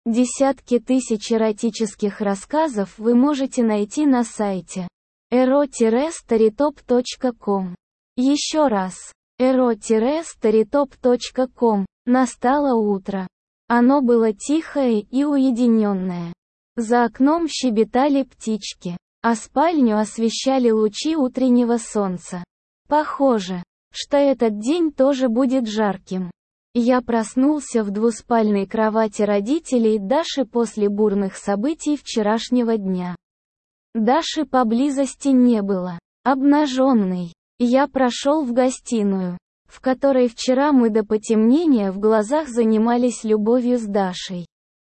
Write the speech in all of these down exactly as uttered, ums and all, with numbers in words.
Десятки тысяч эротических рассказов вы можете найти на сайте эро старитоп точка ком. Еще раз. эро старитоп точка ком. Настало утро. Оно было тихое и уединенное. За окном щебетали птички, а спальню освещали лучи утреннего солнца. Похоже, что этот день тоже будет жарким. Я проснулся в двуспальной кровати родителей Даши после бурных событий вчерашнего дня. Даши поблизости не было. Обнаженный, я прошел в гостиную, в которой вчера мы до потемнения в глазах занимались любовью с Дашей.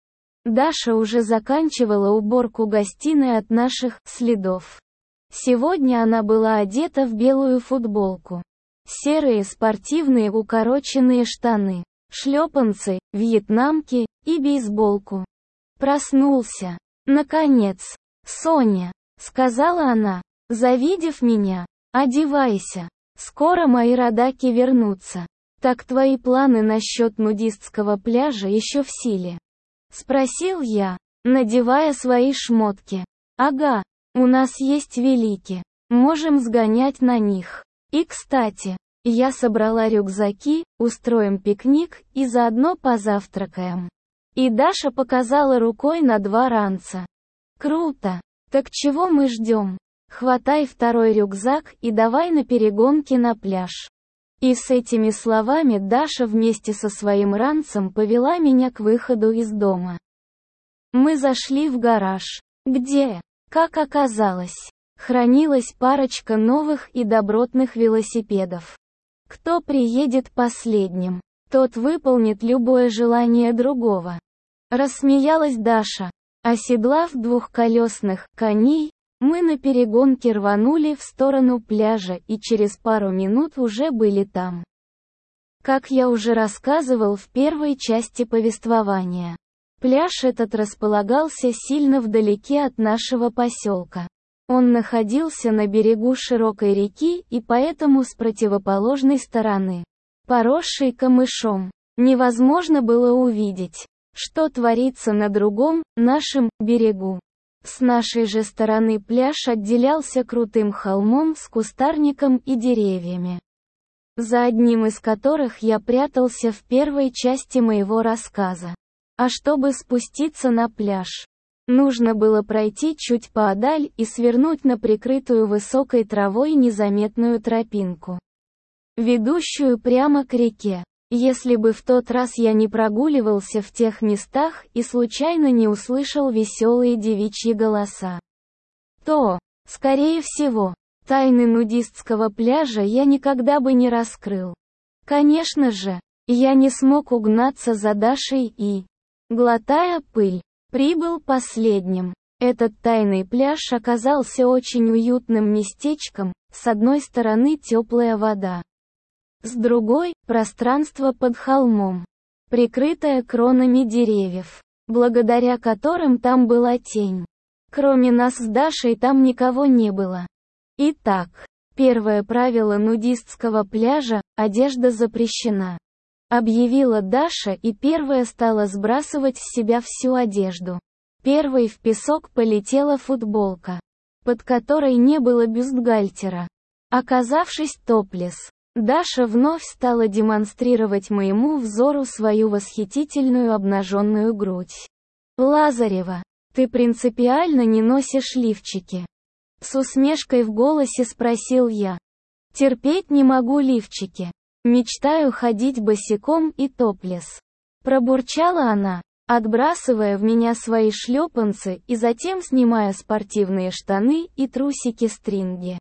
Даша уже заканчивала уборку гостиной от наших следов. Сегодня она была одета в белую футболку, серые спортивные укороченные штаны, шлепанцы, вьетнамки и бейсболку. Проснулся. Наконец. «Соня», — сказала она, завидев меня, — «одевайся. Скоро мои родаки вернутся. Так твои планы насчет нудистского пляжа еще в силе?» — спросил я, надевая свои шмотки. «Ага, у нас есть велики. Можем сгонять на них. И кстати, я собрала рюкзаки, устроим пикник и заодно позавтракаем». И Даша показала рукой на два ранца. «Круто! Так чего мы ждем? Хватай второй рюкзак и давай на перегонки на пляж». И с этими словами Даша вместе со своим ранцем повела меня к выходу из дома. Мы зашли в гараж, где, как оказалось, хранилась парочка новых и добротных велосипедов. Кто приедет последним, тот выполнит любое желание другого. Рассмеялась Даша. Оседлав двухколесных коней, мы на перегонке рванули в сторону пляжа и через пару минут уже были там. Как я уже рассказывал в первой части повествования, пляж этот располагался сильно вдалеке от нашего поселка. Он находился на берегу широкой реки и поэтому с противоположной стороны, поросшей камышом, невозможно было увидеть, что творится на другом, нашем, берегу. С нашей же стороны пляж отделялся крутым холмом с кустарником и деревьями, за одним из которых я прятался в первой части моего рассказа. А чтобы спуститься на пляж, нужно было пройти чуть поодаль и свернуть на прикрытую высокой травой незаметную тропинку, ведущую прямо к реке. Если бы в тот раз я не прогуливался в тех местах и случайно не услышал веселые девичьи голоса, то, скорее всего, тайны нудистского пляжа я никогда бы не раскрыл. Конечно же, я не смог угнаться за Дашей и, глотая пыль, прибыл последним. Этот тайный пляж оказался очень уютным местечком, с одной стороны теплая вода, с другой – пространство под холмом, прикрытое кронами деревьев, благодаря которым там была тень. Кроме нас с Дашей там никого не было. Итак, первое правило нудистского пляжа – одежда запрещена. Объявила Даша и первая стала сбрасывать с себя всю одежду. Первой в песок полетела футболка, под которой не было бюстгальтера. Оказавшись топлес, Даша вновь стала демонстрировать моему взору свою восхитительную обнаженную грудь. «Лазарева, ты принципиально не носишь лифчики?» С усмешкой в голосе спросил я. «Терпеть не могу лифчики. Мечтаю ходить босиком и топлес». Пробурчала она, отбрасывая в меня свои шлепанцы и затем снимая спортивные штаны и трусики-стринги.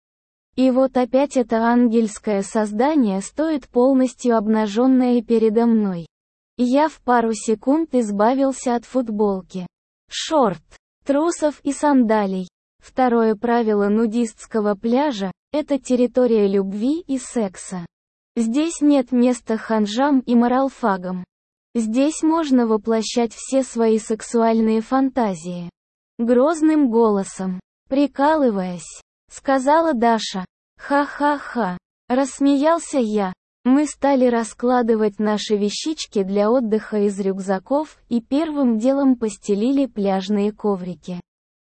И вот опять это ангельское создание стоит полностью обнаженное передо мной. Я в пару секунд избавился от футболки, шорт, трусов и сандалий. Второе правило нудистского пляжа – это территория любви и секса. Здесь нет места ханжам и моралфагам. Здесь можно воплощать все свои сексуальные фантазии. Грозным голосом, прикалываясь, сказала Даша. «Ха-ха-ха», рассмеялся я. Мы стали раскладывать наши вещички для отдыха из рюкзаков и первым делом постелили пляжные коврики.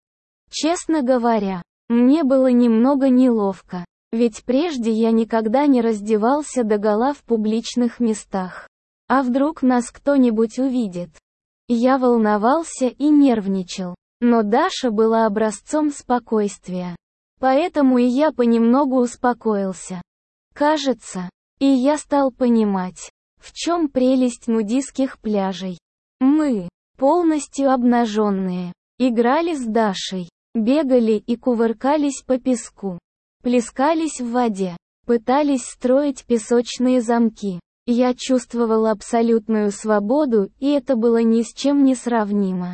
Честно говоря, мне было немного неловко, ведь прежде я никогда не раздевался догола в публичных местах. А вдруг нас кто-нибудь увидит? Я волновался и нервничал, но Даша была образцом спокойствия. Поэтому и я понемногу успокоился. Кажется, и я стал понимать, в чем прелесть нудистских пляжей. Мы, полностью обнаженные, играли с Дашей, бегали и кувыркались по песку, плескались в воде, пытались строить песочные замки. Я чувствовал абсолютную свободу, и это было ни с чем не сравнимо.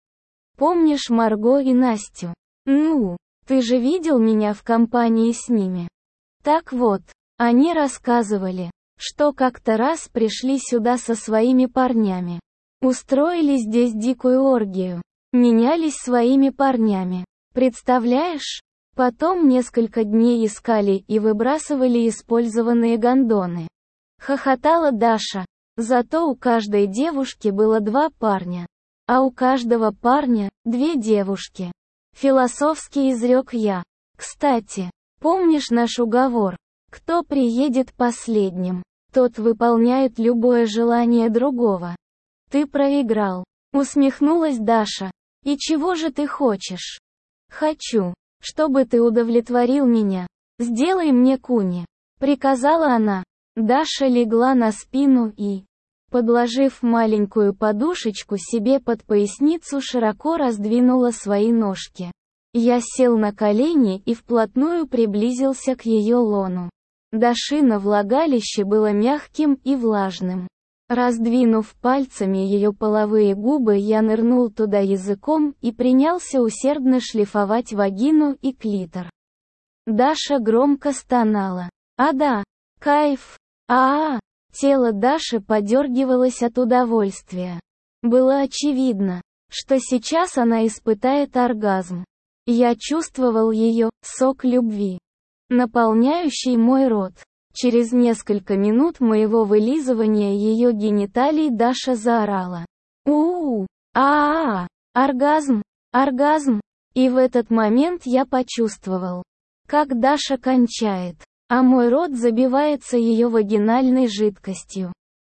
Помнишь Марго и Настю? Ну, ты же видел меня в компании с ними. Так вот, они рассказывали, что как-то раз пришли сюда со своими парнями. Устроили здесь дикую оргию. Менялись своими парнями. Представляешь? Потом несколько дней искали и выбрасывали использованные гондоны. Хохотала Даша. Зато у каждой девушки было два парня. А у каждого парня – две девушки. Философски изрек я. Кстати, помнишь наш уговор? Кто приедет последним, тот выполняет любое желание другого. Ты проиграл. Усмехнулась Даша. И чего же ты хочешь? Хочу, чтобы ты удовлетворил меня. Сделай мне куни. Приказала она. Даша легла на спину и, подложив маленькую подушечку себе под поясницу, широко раздвинула свои ножки. Я сел на колени и вплотную приблизился к ее лону. Дашино влагалище было мягким и влажным. Раздвинув пальцами ее половые губы, я нырнул туда языком и принялся усердно шлифовать вагину и клитор. Даша громко стонала. А да, кайф. А-а-а. Тело Даши подергивалось от удовольствия. Было очевидно, что сейчас она испытает оргазм. Я чувствовал ее сок любви, наполняющий мой рот. Через несколько минут моего вылизывания ее гениталий Даша заорала. У-у-у, а-а-а, оргазм, оргазм. И в этот момент я почувствовал, как Даша кончает, а мой рот забивается ее вагинальной жидкостью.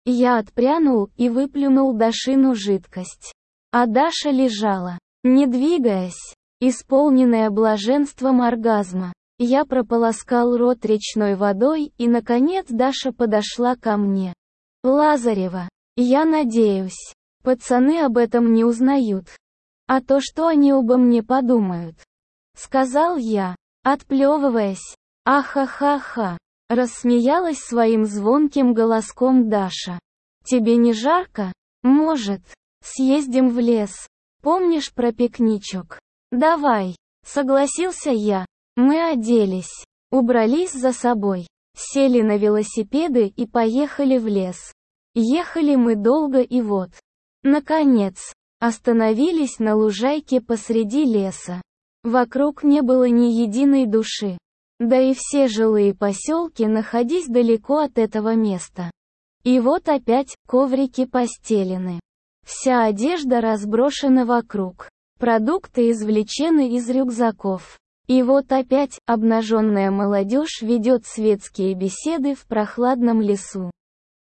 Я отпрянул и выплюнул Дашину жидкость. А Даша лежала, не двигаясь, исполненная блаженством оргазма. Я прополоскал рот речной водой, и, наконец, Даша подошла ко мне. Лазарева, я надеюсь, пацаны об этом не узнают. А то что они обо мне подумают? Сказал я, отплевываясь. Ахахаха. Рассмеялась своим звонким голоском Даша. Тебе не жарко? Может, съездим в лес? Помнишь про пикничок? Давай. Согласился я. Мы оделись, убрались за собой, сели на велосипеды и поехали в лес. Ехали мы долго и вот, наконец, остановились на лужайке посреди леса. Вокруг не было ни единой души. Да и все жилые поселки находились далеко от этого места. И вот опять коврики постелены. Вся одежда разброшена вокруг. Продукты извлечены из рюкзаков. И вот опять обнаженная молодежь ведет светские беседы в прохладном лесу.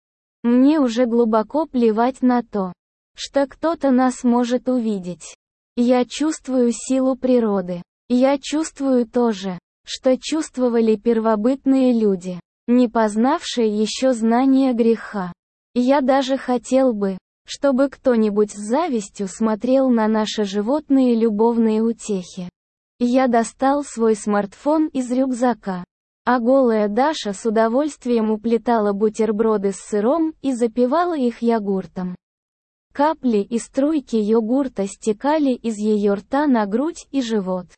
Мне уже глубоко плевать на то, что кто-то нас может увидеть. Я чувствую силу природы. Я чувствую то же, что чувствовали первобытные люди, не познавшие еще знания греха. Я даже хотел бы, чтобы кто-нибудь с завистью смотрел на наши животные любовные утехи. Я достал свой смартфон из рюкзака, а голая Даша с удовольствием уплетала бутерброды с сыром и запивала их йогуртом. Капли и струйки йогурта стекали из ее рта на грудь и живот.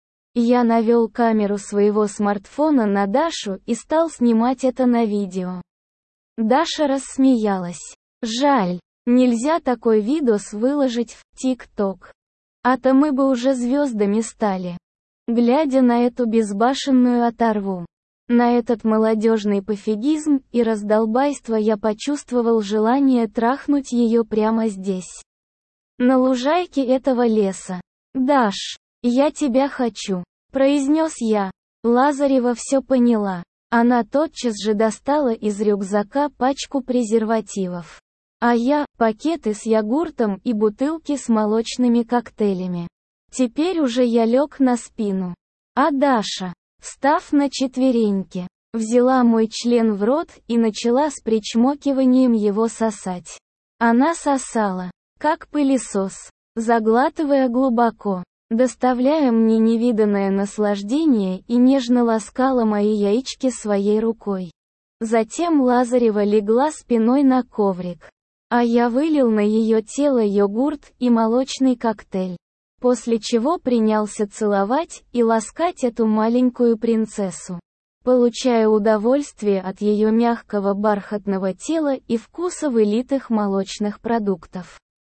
Я навел камеру своего смартфона на Дашу и стал снимать это на видео. Даша рассмеялась. Жаль, нельзя такой видос выложить в ТикТок. А то мы бы уже звездами стали. Глядя на эту безбашенную оторву. На этот молодежный пофигизм и раздолбайство я почувствовал желание трахнуть ее прямо здесь. На лужайке этого леса. «Даш, я тебя хочу», — произнес я. Лазарева все поняла. Она тотчас же достала из рюкзака пачку презервативов. А я — пакеты с йогуртом и бутылки с молочными коктейлями. Теперь уже я лег на спину. А Даша, встав на четвереньки, взяла мой член в рот и начала с причмокиванием его сосать. Она сосала, как пылесос, заглатывая глубоко, доставляя мне невиданное наслаждение, и нежно ласкала мои яички своей рукой. Затем Лазарева легла спиной на коврик, а я вылил на ее тело йогурт и молочный коктейль, после чего принялся целовать и ласкать эту маленькую принцессу, получая удовольствие от ее мягкого бархатного тела и вкуса вылитых молочных продуктов.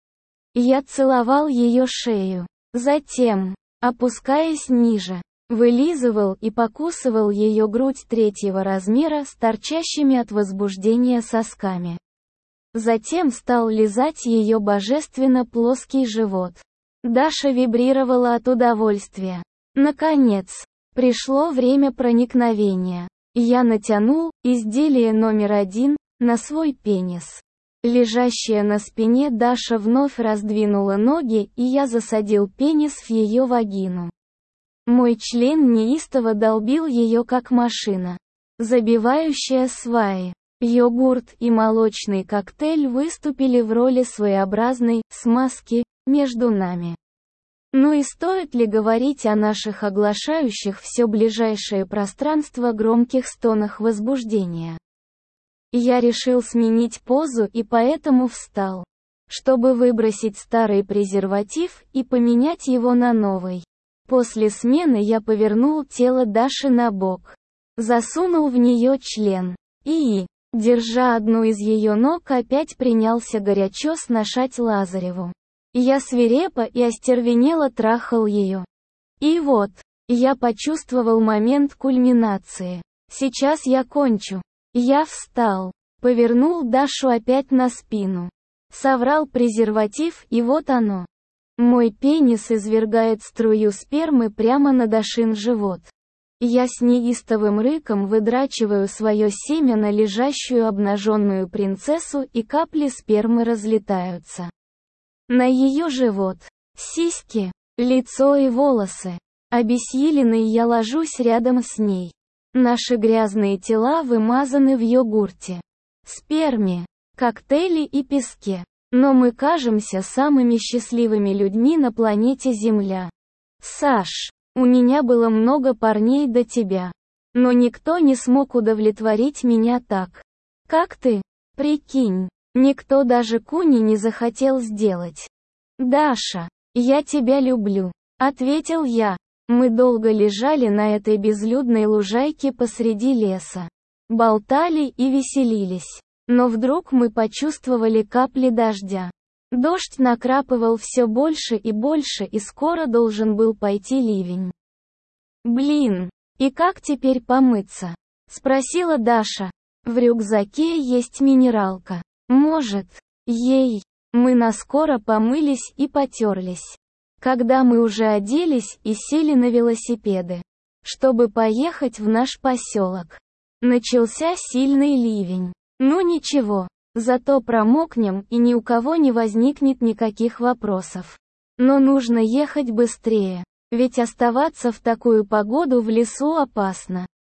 Я целовал ее шею. Затем, опускаясь ниже, вылизывал и покусывал ее грудь третьего размера с торчащими от возбуждения сосками. Затем стал лизать ее божественно плоский живот. Даша вибрировала от удовольствия. Наконец, пришло время проникновения. Я натянул изделие номер один на свой пенис. Лежащая на спине Даша вновь раздвинула ноги, и я засадил пенис в ее вагину. Мой член неистово долбил ее как машина, забивающая сваи. Йогурт и молочный коктейль выступили в роли своеобразной смазки между нами. Ну и стоит ли говорить о наших оглашающих все ближайшее пространство громких стонах возбуждения? Я решил сменить позу и поэтому встал, чтобы выбросить старый презерватив и поменять его на новый. После смены я повернул тело Даши на бок, засунул в нее член и, держа одну из ее ног, опять принялся горячо сношать Лазареву. Я свирепо и остервенело трахал ее. И вот, я почувствовал момент кульминации. Сейчас я кончу. Я встал, повернул Дашу опять на спину, соврал презерватив, и вот оно. Мой пенис извергает струю спермы прямо на Дашин живот. Я с неистовым рыком выдрачиваю свое семя на лежащую обнаженную принцессу, и капли спермы разлетаются на ее живот, сиськи, лицо и волосы. Обессиленный я ложусь рядом с ней. Наши грязные тела вымазаны в йогурте, сперме, коктейле и песке. Но мы кажемся самыми счастливыми людьми на планете Земля. Саш, у меня было много парней до тебя, но никто не смог удовлетворить меня так, как ты. Прикинь, никто даже куни не захотел сделать. Даша, я тебя люблю, ответил я. Мы долго лежали на этой безлюдной лужайке посреди леса, болтали и веселились. Но вдруг мы почувствовали капли дождя. Дождь накрапывал все больше и больше, и скоро должен был пойти ливень. «Блин, и как теперь помыться?» — спросила Даша. «В рюкзаке есть минералка. Может, ей?» Мы наскоро помылись и потерлись. Когда мы уже оделись и сели на велосипеды, чтобы поехать в наш поселок, начался сильный ливень. Ну ничего, зато промокнем, и ни у кого не возникнет никаких вопросов. Но нужно ехать быстрее, ведь оставаться в такую погоду в лесу опасно.